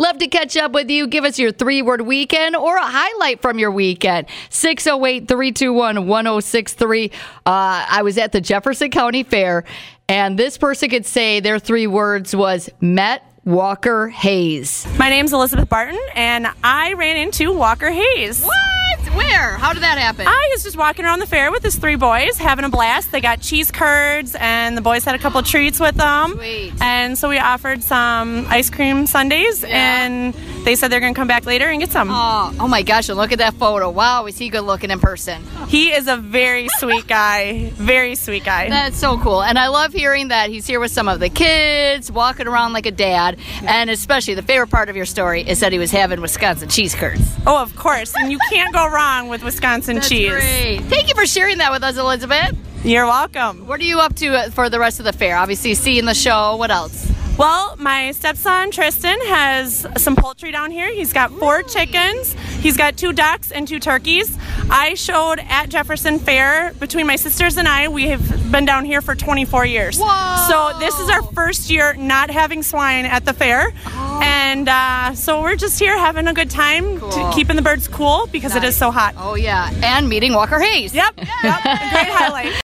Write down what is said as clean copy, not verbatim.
Love to catch up with you. Give us your 3-word weekend or a highlight from your weekend. 608-321-1063. I was at the Jefferson County Fair, and this person could say their 3 words was met Walker Hayes. My name's Elizabeth Barton, and I ran into Walker Hayes. What? Where? How did that happen? I was just walking around the fair with his 3 boys, having a blast. They got cheese curds, and the boys had a couple treats with them. Sweet. And so we offered some ice cream sundaes, and they said they're going to come back later and get some. Oh my gosh, and look at that photo. Wow, is he good looking in person? He is a very sweet guy. Very sweet guy. That's so cool. And I love hearing that he's here with some of the kids, walking around like a dad. And especially the favorite part of your story is that he was having Wisconsin cheese curds. Oh, of course. And you can't go wrong with Wisconsin That's cheese. Great. Thank you for sharing that with us, Elizabeth. You're welcome. What are you up to for the rest of the fair? Obviously, seeing the show. What else? Well, my stepson, Tristan, has some poultry down here. He's got 4 chickens. He's got 2 ducks and 2 turkeys. I showed at Jefferson Fair. Between my sisters and I, we have been down here for 24 years. Whoa. So this is our first year not having swine at the fair. Oh. And so we're just here having a good time, keeping the birds cool because it is so hot. Oh, yeah. And meeting Walker Hayes. Yep. Great highlight.